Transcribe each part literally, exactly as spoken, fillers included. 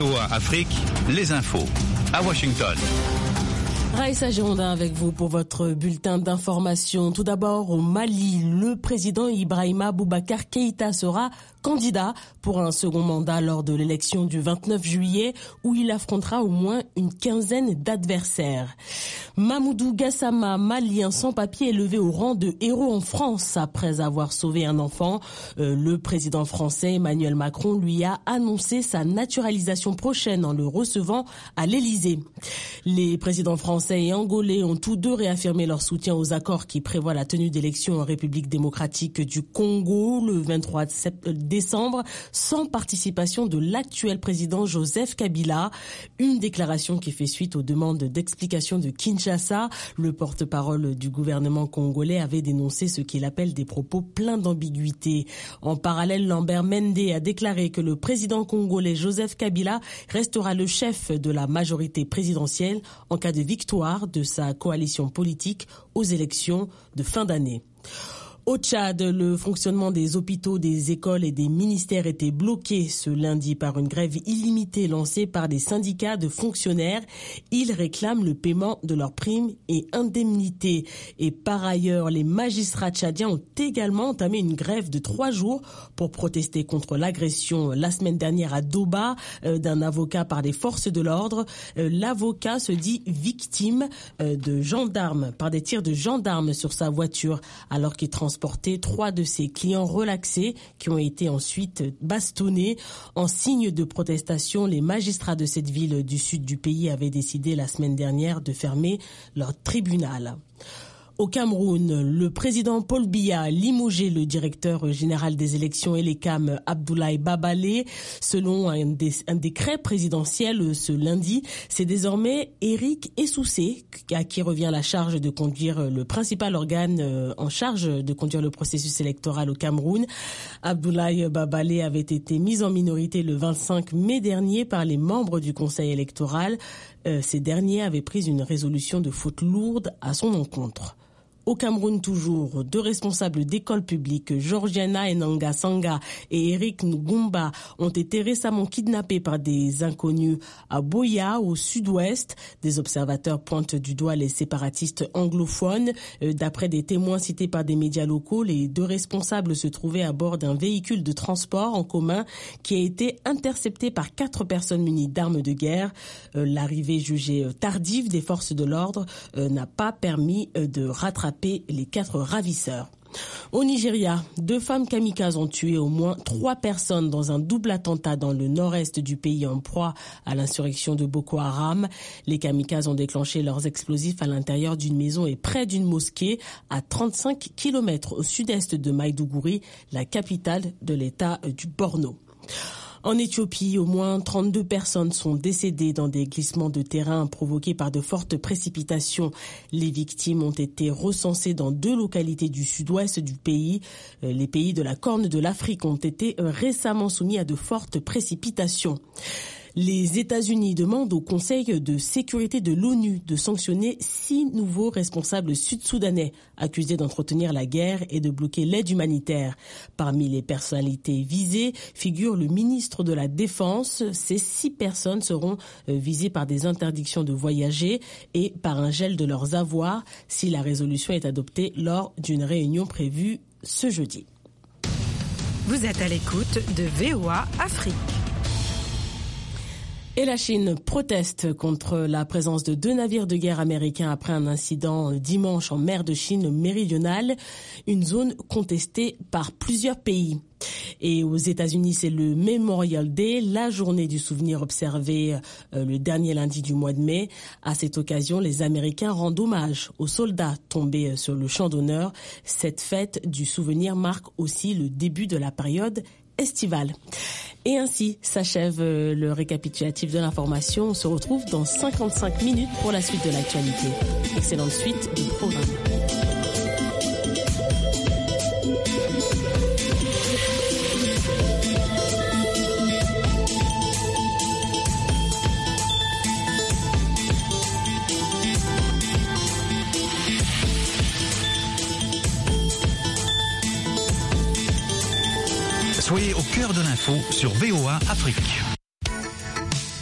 V O A Afrique, les infos à Washington. Raïssa Girondin avec vous pour votre bulletin d'information. Tout d'abord, au Mali, le président Ibrahima Boubacar Keïta sera candidat pour un second mandat lors de l'élection du vingt-neuf juillet où il affrontera au moins une quinzaine d'adversaires. Mamoudou Gassama, malien sans papier, est levé au rang de héros en France après avoir sauvé un enfant. Euh, le président français Emmanuel Macron lui a annoncé sa naturalisation prochaine en le recevant à l'Élysée. Les présidents français et angolais ont tous deux réaffirmé leur soutien aux accords qui prévoient la tenue d'élections en République démocratique du Congo le vingt-trois décembre sans participation de l'actuel président Joseph Kabila. Une déclaration qui fait suite aux demandes d'explication de Kinshasa. Le porte-parole du gouvernement congolais avait dénoncé ce qu'il appelle des propos pleins d'ambiguïté. En parallèle, Lambert Mende a déclaré que le président congolais Joseph Kabila restera le chef de la majorité présidentielle en cas de victoire de sa coalition politique aux élections de fin d'année. Au Tchad, le fonctionnement des hôpitaux, des écoles et des ministères était bloqué ce lundi par une grève illimitée lancée par des syndicats de fonctionnaires. Ils réclament le paiement de leurs primes et indemnités. Et par ailleurs, les magistrats tchadiens ont également entamé une grève de trois jours pour protester contre l'agression la semaine dernière à Doba euh, d'un avocat par des forces de l'ordre. Euh, l'avocat se dit victime euh, de gendarmes, par des tirs de gendarmes sur sa voiture alors qu'il transportait trois de ses clients relaxés qui ont été ensuite bastonnés. En signe de protestation, les magistrats de cette ville du sud du pays avaient décidé la semaine dernière de fermer leur tribunal. Au Cameroun, le président Paul Biya a limogé le directeur général des élections Elekam Abdoulaye Babalé. Selon un, dé, un décret présidentiel ce lundi, c'est désormais Eric Essoussé à qui revient la charge de conduire le principal organe en charge de conduire le processus électoral au Cameroun. Abdoulaye Babalé avait été mis en minorité le vingt-cinq mai dernier par les membres du conseil électoral. Euh, ces derniers avaient pris une résolution de faute lourde à son encontre. Au Cameroun toujours, deux responsables d'écoles publiques, Georgiana Enanga Sanga et Eric Ngumba, ont été récemment kidnappés par des inconnus à Boya, au sud-ouest. Des observateurs pointent du doigt les séparatistes anglophones. D'après des témoins cités par des médias locaux, les deux responsables se trouvaient à bord d'un véhicule de transport en commun qui a été intercepté par quatre personnes munies d'armes de guerre. L'arrivée jugée tardive des forces de l'ordre n'a pas permis de rattraper les quatre ravisseurs. Au Nigeria, deux femmes kamikazes ont tué au moins trois personnes dans un double attentat dans le nord-est du pays en proie à l'insurrection de Boko Haram. Les kamikazes ont déclenché leurs explosifs à l'intérieur d'une maison et près d'une mosquée à trente-cinq kilomètres au sud-est de Maïdougouri, la capitale de l'État du Borno. En Éthiopie, au moins trente-deux personnes sont décédées dans des glissements de terrain provoqués par de fortes précipitations. Les victimes ont été recensées dans deux localités du sud-ouest du pays. Les pays de la Corne de l'Afrique ont été récemment soumis à de fortes précipitations. Les États-Unis demandent au Conseil de sécurité de l'ONU de sanctionner six nouveaux responsables sud-soudanais accusés d'entretenir la guerre et de bloquer l'aide humanitaire. Parmi les personnalités visées figure le ministre de la Défense. Ces six personnes seront visées par des interdictions de voyager et par un gel de leurs avoirs si la résolution est adoptée lors d'une réunion prévue ce jeudi. Vous êtes à l'écoute de V O A Afrique. Et la Chine proteste contre la présence de deux navires de guerre américains après un incident dimanche en mer de Chine méridionale, une zone contestée par plusieurs pays. Et aux États-Unis, c'est le Memorial Day, la journée du souvenir observée euh, le dernier lundi du mois de mai. À cette occasion, les Américains rendent hommage aux soldats tombés sur le champ d'honneur. Cette fête du souvenir marque aussi le début de la période estivale. Et ainsi s'achève le récapitulatif de l'information. On se retrouve dans cinquante-cinq minutes pour la suite de l'actualité. Excellente suite du programme. Soyez au cœur de l'info sur V O A Afrique.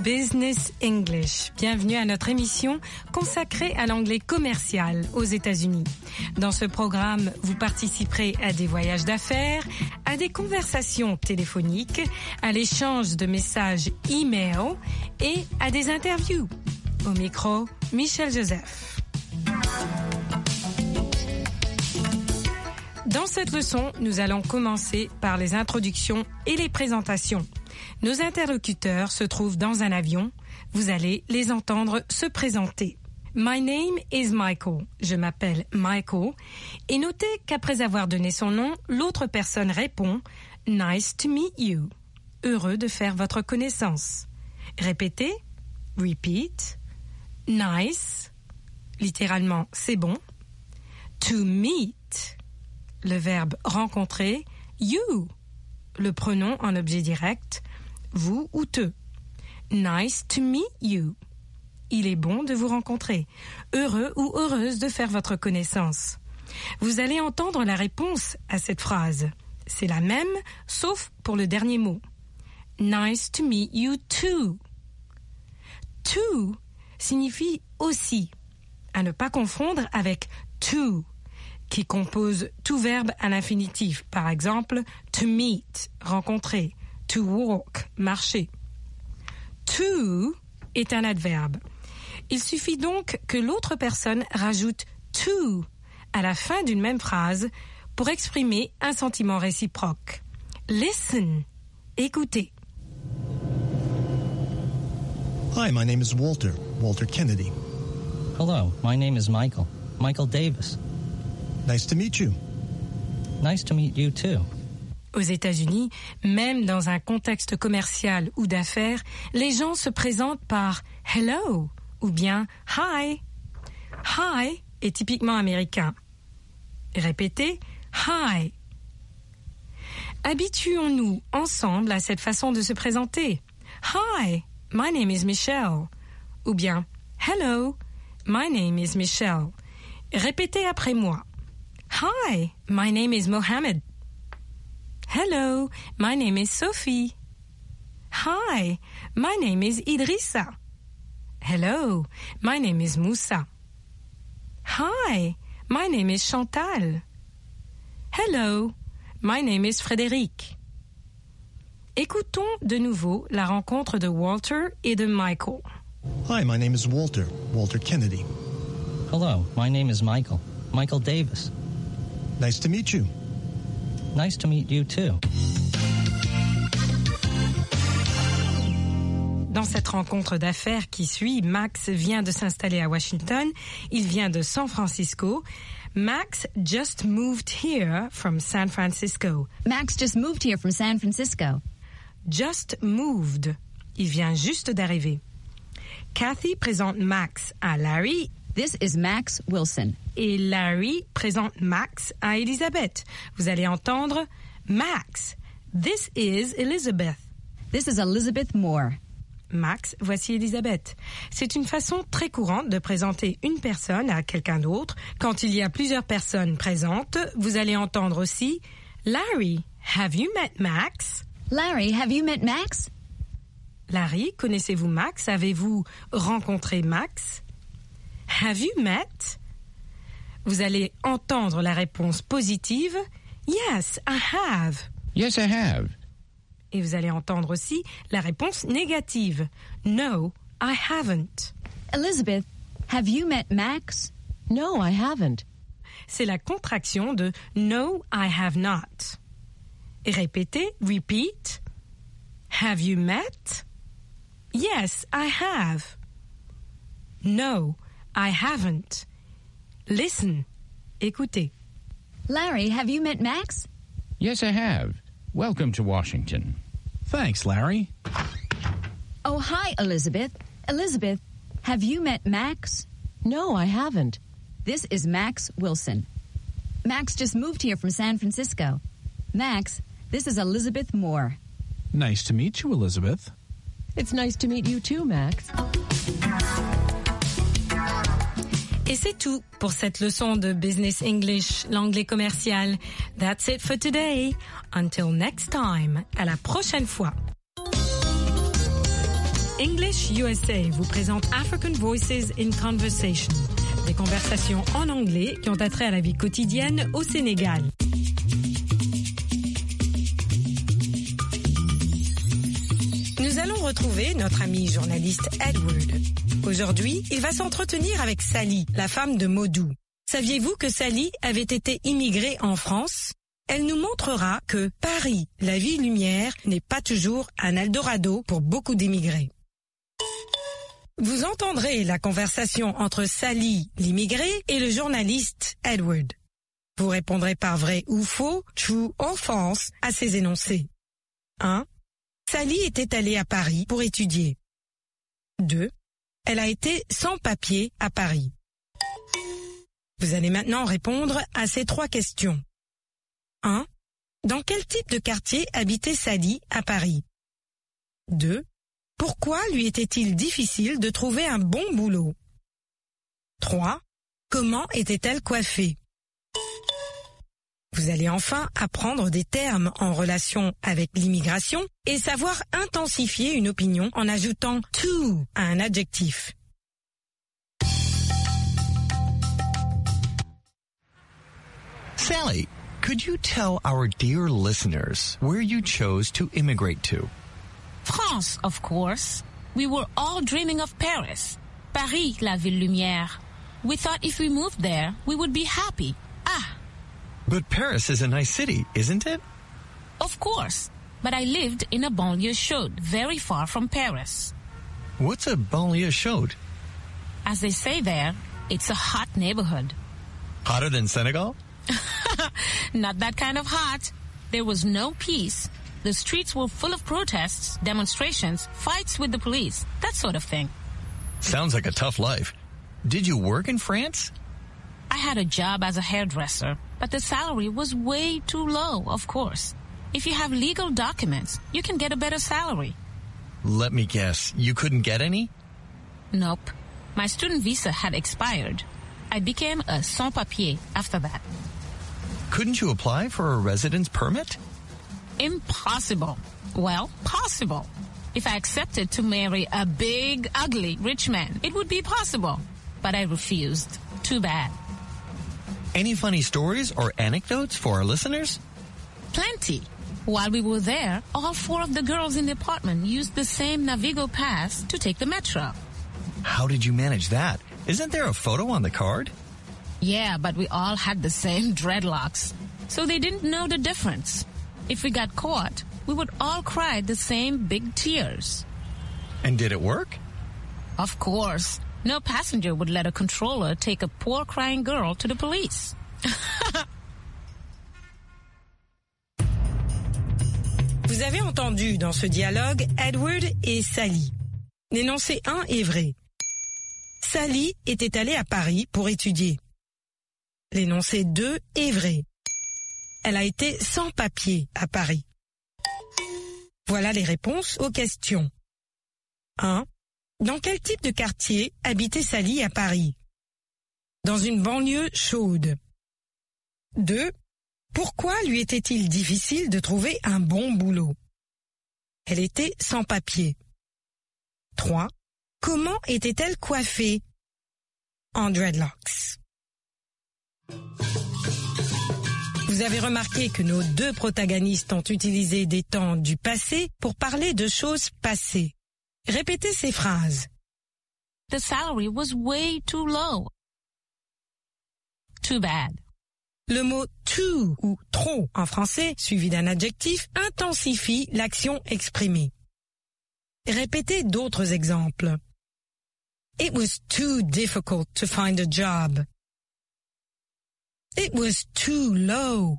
Business English. Bienvenue à notre émission consacrée à l'anglais commercial aux États-Unis. Dans ce programme, vous participerez à des voyages d'affaires, à des conversations téléphoniques, à l'échange de messages e-mail et à des interviews. Au micro, Michel Joseph. Dans cette leçon, nous allons commencer par les introductions et les présentations. Nos interlocuteurs se trouvent dans un avion. Vous allez les entendre se présenter. My name is Michael. Je m'appelle Michael. Et notez qu'après avoir donné son nom, l'autre personne répond « Nice to meet you ». Heureux de faire votre connaissance. Répétez. Repeat. Nice. Littéralement, c'est bon. To meet. Le verbe rencontrer. You. Le pronom en objet direct. Vous ou te. Nice to meet you. Il est bon de vous rencontrer. Heureux ou heureuse de faire votre connaissance. Vous allez entendre la réponse à cette phrase. C'est la même, sauf pour le dernier mot. Nice to meet you too. To signifie aussi, à ne pas confondre avec to, qui compose tout verbe à l'infinitif. Par exemple, to meet, rencontrer, to walk, marcher. To est un adverbe. Il suffit donc que l'autre personne rajoute to à la fin d'une même phrase pour exprimer un sentiment réciproque. Listen, écoutez. Hi, my name is Walter, Walter Kennedy. Hello, my name is Michael, Michael Davis. Nice to meet you. Nice to meet you too. Aux États-Unis, même dans un contexte commercial ou d'affaires, les gens se présentent par « hello » ou bien « hi ». « Hi » est typiquement américain. Répétez « hi ». Habituons-nous ensemble à cette façon de se présenter. « Hi, my name is Michelle » ou bien « hello, my name is Michelle ». Répétez après moi. Hi, my name is Mohammed. Hello, my name is Sophie. Hi, my name is Idrissa. Hello, my name is Moussa. Hi, my name is Chantal. Hello, my name is Frédéric. Écoutons de nouveau la rencontre de Walter et de Michael. Hi, my name is Walter, Walter Kennedy. Hello, my name is Michael, Michael Davis. Nice to meet you. Nice to meet you too. Dans cette rencontre d'affaires qui suit, Max vient de s'installer à Washington. Il vient de San Francisco. Max just moved here from San Francisco. Max just moved here from San Francisco. Just moved. Il vient juste d'arriver. Kathy présente Max à Larry. This is Max Wilson. Et Larry présente Max à Elizabeth. Vous allez entendre Max. This is Elizabeth. This is Elizabeth Moore. Max, voici Elizabeth. C'est une façon très courante de présenter une personne à quelqu'un d'autre. Quand il y a plusieurs personnes présentes, vous allez entendre aussi Larry, have you met Max? Larry, have you met Max? Larry, connaissez-vous Max? Avez-vous rencontré Max? Have you met? Vous allez entendre la réponse positive. Yes, I have. Yes, I have. Et vous allez entendre aussi la réponse négative. No, I haven't. Elizabeth, have you met Max? No, I haven't. C'est la contraction de No, I have not. Et répétez, repeat. Have you met? Yes, I have. No, I haven't. Listen. Écoutez. Larry, have you met Max? Yes, I have. Welcome to Washington. Thanks, Larry. Oh, hi, Elizabeth. Elizabeth, have you met Max? No, I haven't. This is Max Wilson. Max just moved here from San Francisco. Max, this is Elizabeth Moore. Nice to meet you, Elizabeth. It's nice to meet you too, Max. Et c'est tout pour cette leçon de Business English, l'anglais commercial. That's it for today. Until next time. À la prochaine fois. English U S A vous présente African Voices in Conversation, des conversations en anglais qui ont attrait à la vie quotidienne au Sénégal. Nous allons retrouver notre ami journaliste Edward. Aujourd'hui, il va s'entretenir avec Sally, la femme de Modou. Saviez-vous que Sally avait été immigrée en France ? Elle nous montrera que Paris, la ville lumière, n'est pas toujours un Eldorado pour beaucoup d'immigrés. Vous entendrez la conversation entre Sally, l'immigrée, et le journaliste Edward. Vous répondrez par vrai ou faux, true or false, à ces énoncés. un. Sally était allée à Paris pour étudier. deux. Elle a été sans papier à Paris. Vous allez maintenant répondre à ces trois questions. un. Dans quel type de quartier habitait Sally à Paris ? deux. Pourquoi lui était-il difficile de trouver un bon boulot ? trois. Comment était-elle coiffée ? Vous allez enfin apprendre des termes en relation avec l'immigration et savoir intensifier une opinion en ajoutant to à un adjectif. Sally, could you tell our dear listeners where you chose to immigrate to? France, of course. We were all dreaming of Paris. Paris, la ville lumière. We thought if we moved there, we would be happy. Ah. But Paris is a nice city, isn't it? Of course. But I lived in a banlieue chaude, very far from Paris. What's a banlieue chaude? As they say there, it's a hot neighborhood. Hotter than Senegal? Not that kind of hot. There was no peace. The streets were full of protests, demonstrations, fights with the police, that sort of thing. Sounds like a tough life. Did you work in France? I had a job as a hairdresser, but the salary was way too low, of course. If you have legal documents, you can get a better salary. Let me guess, you couldn't get any? Nope. My student visa had expired. I became a sans-papier after that. Couldn't you apply for a residence permit? Impossible. Well, possible. If I accepted to marry a big, ugly, rich man, it would be possible. But I refused. Too bad. Any funny stories or anecdotes for our listeners? Plenty. While we were there, all four of the girls in the apartment used the same Navigo pass to take the metro. How did you manage that? Isn't there a photo on the card? Yeah, but we all had the same dreadlocks. So they didn't know the difference. If we got caught, we would all cry the same big tears. And did it work? Of course. No passenger would let a controller take a poor crying girl to the police. Vous avez entendu dans ce dialogue Edward et Sally. L'énoncé un est vrai. Sally était allée à Paris pour étudier. L'énoncé deux est vrai. Elle a été sans papier à Paris. Voilà les réponses aux questions. un. Dans quel type de quartier habitait Sally à Paris ? Dans une banlieue chaude. deux. Pourquoi lui était-il difficile de trouver un bon boulot ? Elle était sans papier. trois. Comment était-elle coiffée ? En dreadlocks. Vous avez remarqué que nos deux protagonistes ont utilisé des temps du passé pour parler de choses passées. Répétez ces phrases. The salary was way too low. Too bad. Le mot too ou trop en français, suivi d'un adjectif, intensifie l'action exprimée. Répétez d'autres exemples. It was too difficult to find a job. It was too low.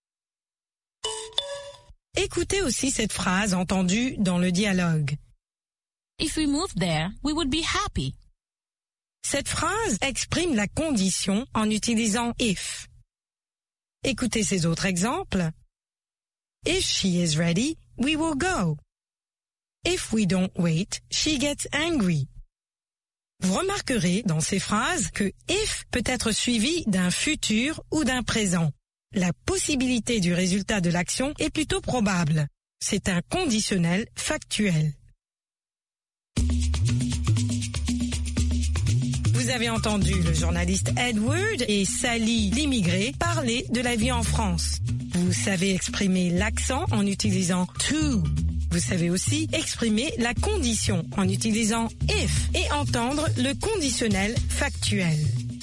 Écoutez aussi cette phrase entendue dans le dialogue. If we moved there, we would be happy. Cette phrase exprime la condition en utilisant if. Écoutez ces autres exemples. If she is ready, we will go. If we don't wait, she gets angry. Vous remarquerez dans ces phrases que if peut être suivi d'un futur ou d'un présent. La possibilité du résultat de l'action est plutôt probable. C'est un conditionnel factuel. avez entendu le journaliste Edward et Sally l'immigré parler de la vie en France. Vous savez exprimer l'accent en utilisant to. Vous savez aussi exprimer la condition en utilisant if et entendre le conditionnel factuel.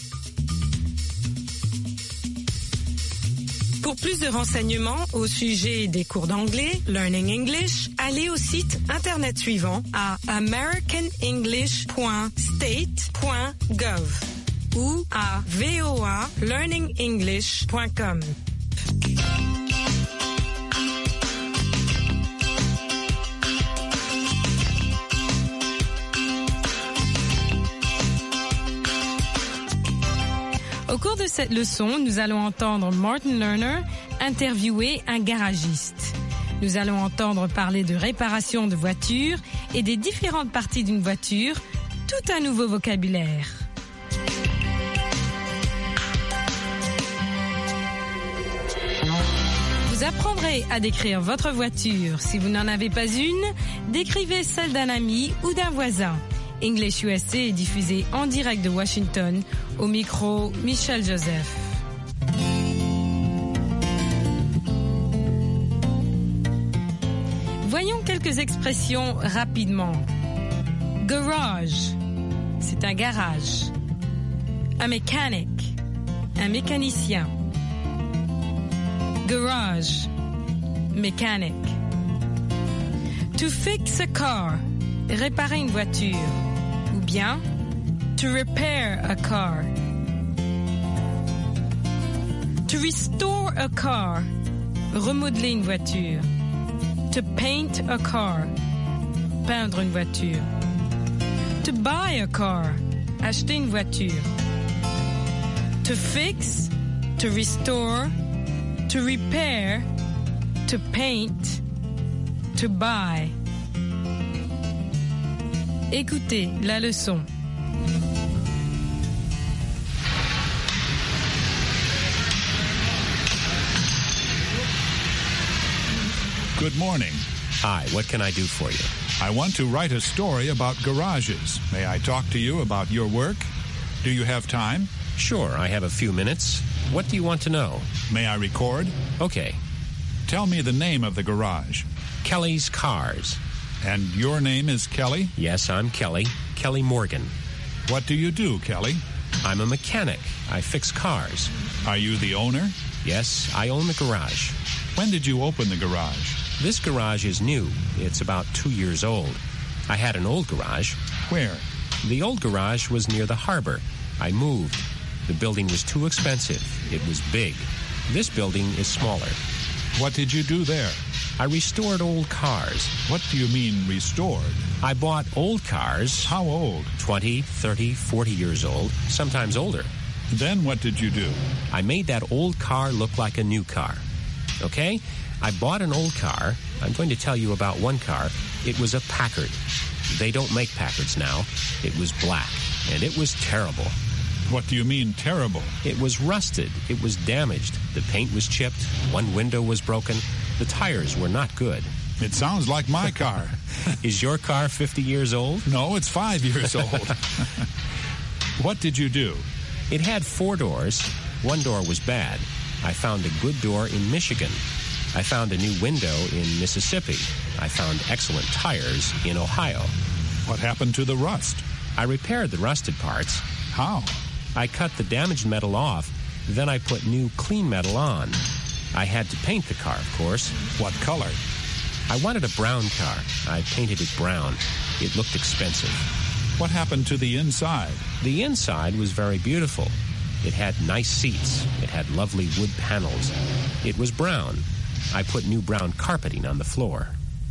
Pour plus de renseignements au sujet des cours d'anglais, Learning English, allez au site internet suivant à american english point state point gov ou à v o a learning english point com. Au cours de cette leçon, nous allons entendre Martin Lerner interviewer un garagiste. Nous allons entendre parler de réparation de voitures et des différentes parties d'une voiture, tout un nouveau vocabulaire. Vous apprendrez à décrire votre voiture. Si vous n'en avez pas une, décrivez celle d'un ami ou d'un voisin. English U S A est diffusé en direct de Washington, au micro Michel Joseph. Voyons quelques expressions rapidement. Garage, c'est un garage. A mechanic, un mécanicien. Garage, mechanic. To fix a car, réparer une voiture. Ou bien, to repair a car. To restore a car, remodeler une voiture. To paint a car, peindre une voiture. To buy a car, acheter une voiture. To fix, to restore, to repair, to paint, to buy. Écoutez la leçon. Good morning. Hi, what can I do for you? I want to write a story about garages. May I talk to you about your work? Do you have time? Sure, I have a few minutes. What do you want to know? May I record? Okay. Tell me the name of the garage. Kelly's Cars. And your name is Kelly? Yes, I'm Kelly. Kelly Morgan. What do you do, Kelly? I'm a mechanic. I fix cars. Are you the owner? Yes, I own the garage. When did you open the garage? This garage is new. It's about two years old. I had an old garage. Where? The old garage was near the harbor. I moved. The building was too expensive. It was big. This building is smaller. What did you do there? I restored old cars. What do you mean, restored? I bought old cars. How old? twenty, thirty, forty years old, sometimes older. Then what did you do? I made that old car look like a new car. Okay? I bought an old car. I'm going to tell you about one car. It was a Packard. They don't make Packards now. It was black, and it was terrible. What do you mean, terrible? It was rusted. It was damaged. The paint was chipped. One window was broken. The tires were not good. It sounds like my car. Is your car fifty years old? No, it's five years old. What did you do? It had four doors. One door was bad. I found a good door in Michigan. I found a new window in Mississippi. I found excellent tires in Ohio. What happened to the rust? I repaired the rusted parts. How? I cut the damaged metal off. Then I put new clean metal on. I had to paint the car, of course. What color? I wanted a brown car. I painted it brown. It looked expensive. What happened to the inside? The inside was very beautiful. It had nice seats. It had lovely wood panels. It was brown. I put new brown carpeting on the floor.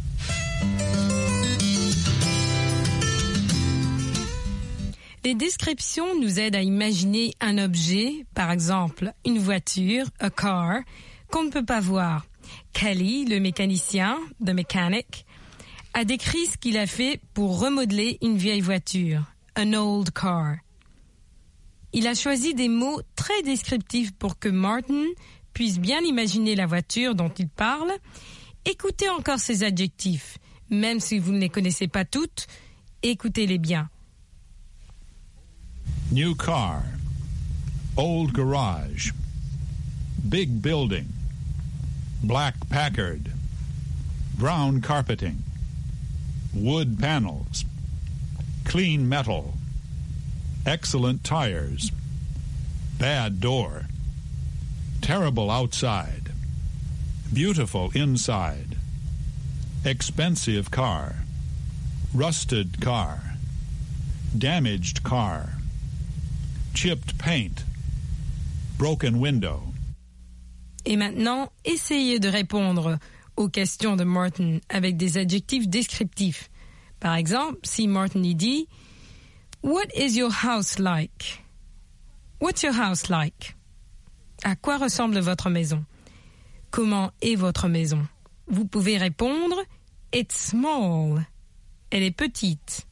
Les descriptions nous aident à imaginer un objet, par exemple une voiture, a car, qu'on ne peut pas voir. Kelly, le mécanicien, the mechanic, a décrit ce qu'il a fait pour remodeler une vieille voiture, an old car. Il a choisi des mots très descriptifs pour que Martin puisse bien imaginer la voiture dont il parle. Écoutez encore ces adjectifs, même si vous ne les connaissez pas toutes, écoutez-les bien. new car, old garage, big building, black Packard, brown carpeting, wood panels, clean metal, excellent tires, bad door, terrible outside, beautiful inside, expensive car, rusted car, damaged car, chipped paint, broken window. Et maintenant, essayez de répondre aux questions de Martin avec des adjectifs descriptifs. Par exemple, si Martin y dit « What is your house like? » What's your house like? À quoi ressemble votre maison? Comment est votre maison? Vous pouvez répondre « It's small ». Elle est petite.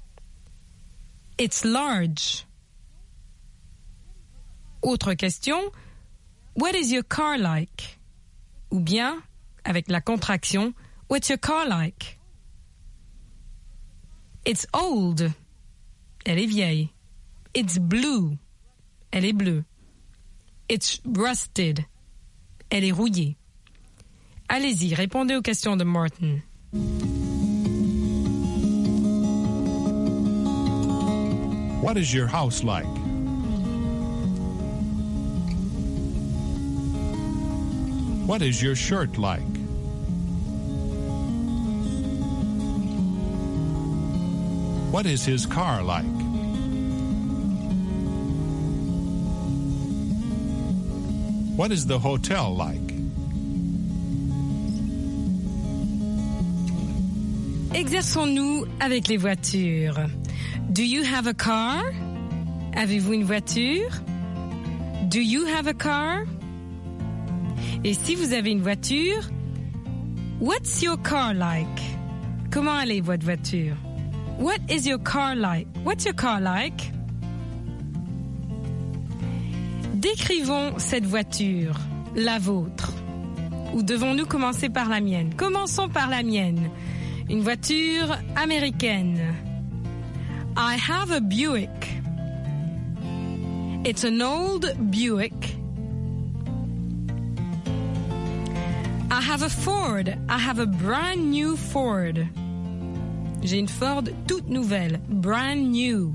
« It's large ». Autre question, what is your car like? Ou bien, avec la contraction, what's your car like? It's old. Elle est vieille. It's blue. Elle est bleue. It's rusted. Elle est rouillée. Allez-y, répondez aux questions de Martin. What is your house like? What is your shirt like? What is his car like? What is the hotel like? Exerçons-nous avec les voitures. Do you have a car? Avez-vous une voiture? Do you have a car? Et si vous avez une voiture, what's your car like? Comment allait votre voiture? What is your car like? What's your car like? Décrivons cette voiture, la vôtre. Ou devons-nous commencer par la mienne? Commençons par la mienne. Une voiture américaine. I have a Buick. It's an old Buick. I have a Ford. I have a brand new Ford. J'ai une Ford toute nouvelle, brand new.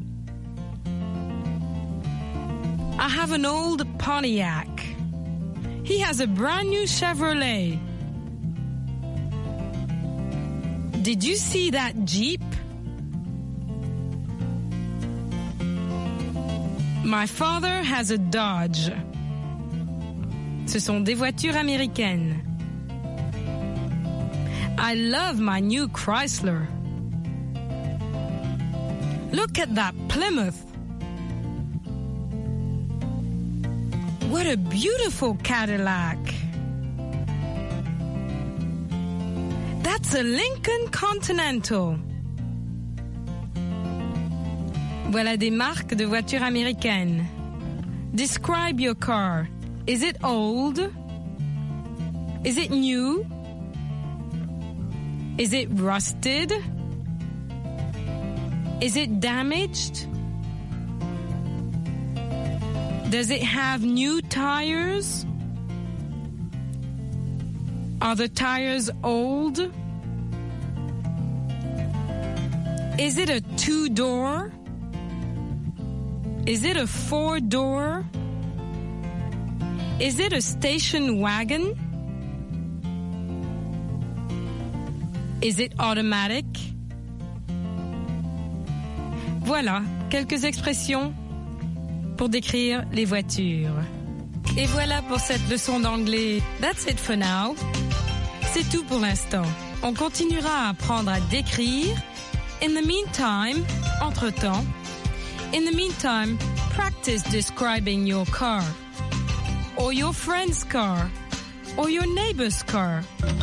I have an old Pontiac. He has a brand new Chevrolet. Did you see that Jeep? My father has a Dodge. Ce sont des voitures américaines. I love my new Chrysler. Look at that Plymouth. What a beautiful Cadillac. That's a Lincoln Continental. Voilà des marques de voitures américaines. Describe your car. Is it old? Is it new? Is it rusted? Is it damaged? Does it have new tires? Are the tires old? Is it a two-door? Is it a four-door? Is it a station wagon? Is it automatic? Voilà, quelques expressions pour décrire les voitures. Et voilà pour cette leçon d'anglais. That's it for now. C'est tout pour l'instant. On continuera à apprendre à décrire. In the meantime, entre-temps, in the meantime, practice describing your car, or your friend's car, or your neighbor's car.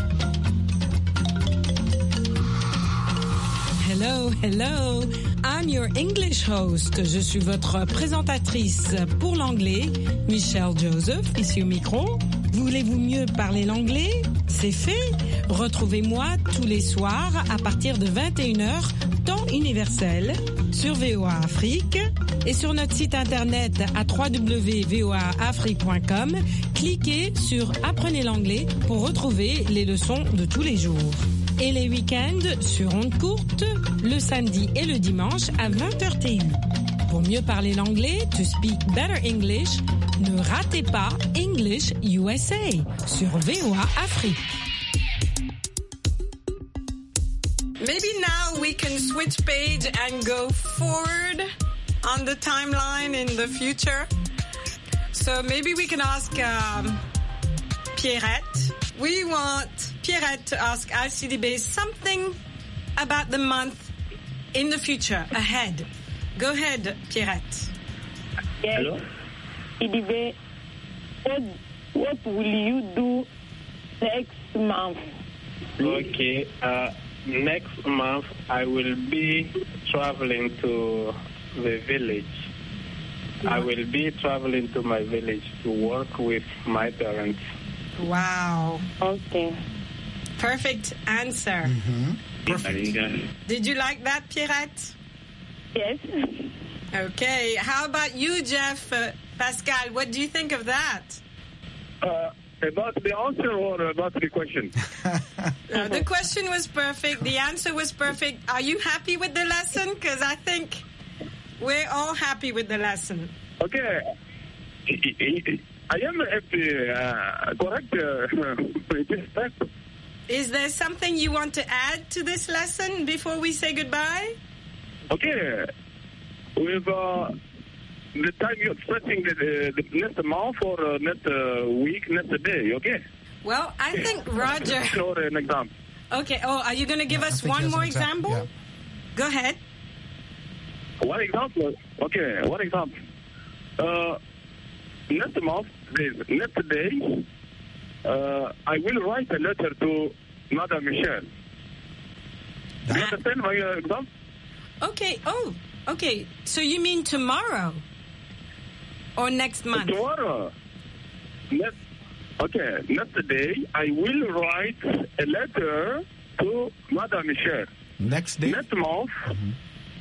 Hello, hello. I'm your English host. Je suis votre présentatrice pour l'anglais, Michelle Joseph, ici au micro. Voulez-vous mieux parler l'anglais? C'est fait. Retrouvez-moi tous les soirs à partir de vingt et une heures, temps universel, sur V O A Afrique. Et sur notre site internet à w w w point v o a afrique point com, cliquez sur Apprenez l'anglais pour retrouver les leçons de tous les jours. Et les week-ends sur ondes courtes, le samedi et le dimanche à vingt heures T U. Pour mieux parler l'anglais, to speak better English, ne ratez pas English U S A sur V O A Afrique. Maybe now we can switch page and go forward on the timeline in the future. So maybe we can ask um, Pierrette. We want Pierrette to ask Alcidibe something about the month in the future, ahead. Go ahead, Pierrette. Yes. Hello? Idibe, what, what will you do next month? Okay, uh, next month I will be traveling to the village. I will be traveling to my village to work with my parents. Wow. Okay. Perfect answer. Mm-hmm. Perfect. Did you like that, Pierrette? Yes. Okay. How about you, Jeff? Uh, Pascal, what do you think of that? Uh, about the answer or about the question? uh, the question was perfect. The answer was perfect. Are you happy with the lesson? Because I think we're all happy with the lesson. Okay. I am happy. Uh, correct. Uh, Is there something you want to add to this lesson before we say goodbye? Okay. With uh, the time you're expecting the, the next month or uh, next uh, week, next day, okay? Well, I think Roger... Or an example. Okay. Oh, are you going to give yeah, us one more example? example? Yeah. Go ahead. One example? Okay, one example. Uh, next month, next day, uh, I will write a letter to Madame Michelle. Do you understand my uh, example? Okay. Oh, okay. So you mean tomorrow? Or next month? Tomorrow. Next, okay. Next day, I will write a letter to Madame Michelle. Next day? Next month. Mm-hmm.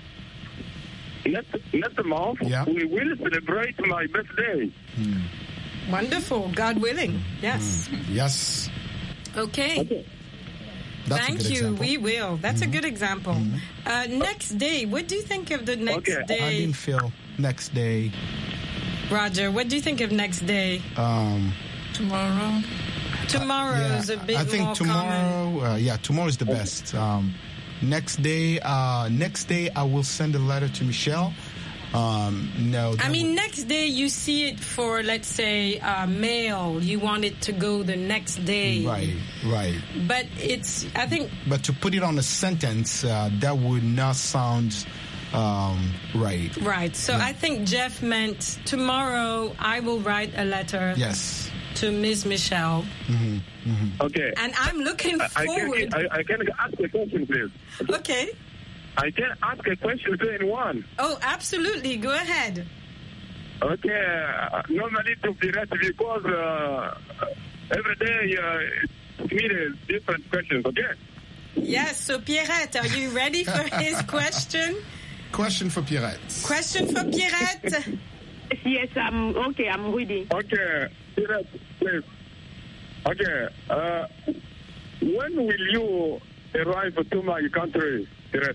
Next, next month, yeah. we will celebrate my birthday. Mm. Wonderful. God willing. Yes. Mm. Yes. Okay. Okay. That's Thank a good you. example. We will. That's mm-hmm. a good example. Mm-hmm. Uh, next day. What do you think of the next okay. day? I didn't feel next day. Roger, what do you think of next day? Um, tomorrow. Tomorrow uh, yeah, is a bit I think more tomorrow. Uh, yeah, tomorrow is the best. Um, next day. Uh, next day, I will send a letter to Michelle. Um, no. I mean, next day you see it for, let's say, uh, mail. You want it to go the next day. Right, right. But it's, I think... But to put it on a sentence, uh, that would not sound um, right. Right. So yeah. I think Jeff meant tomorrow I will write a letter. Yes. To Miss Michelle. Mm-hmm, mm-hmm. Okay. And I'm looking I, forward... I can, I, I can ask a question, please. Okay. I can ask a question to anyone. Oh, absolutely. Go ahead. Okay. Uh, normally to be right because uh, every day uh, it's me different questions, okay? Yes. So, Pierrette, are you ready for his question? Question for Pierrette. Question for Pierrette? Yes, I'm okay. I'm ready. Okay. Pierrette, please. Okay. Uh, when will you arrive to my country, Pierrette?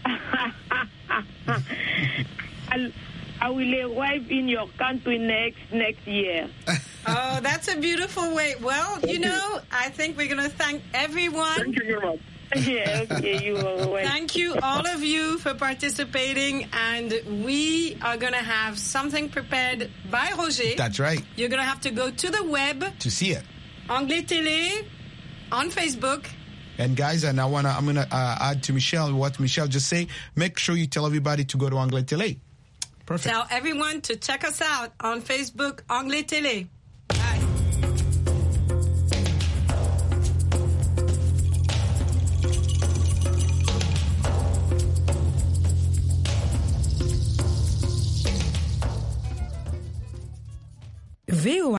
I'll, I will arrive in your country next next year. Oh, that's a beautiful way. Well, you know, I think we're going to thank everyone. Thank you very much. Yeah, okay, you are welcome. Thank you, all of you, for participating. And we are going to have something prepared by Roger. That's right. You're going to have to go to the web. To see it. Anglais Télé, on Facebook. And guys, and I wanna, I'm gonna uh, add to Michelle what Michelle just say. Make sure you tell everybody to go to Anglais Télé. Perfect. Tell everyone to check us out on Facebook, Anglais Télé. Bye. V O A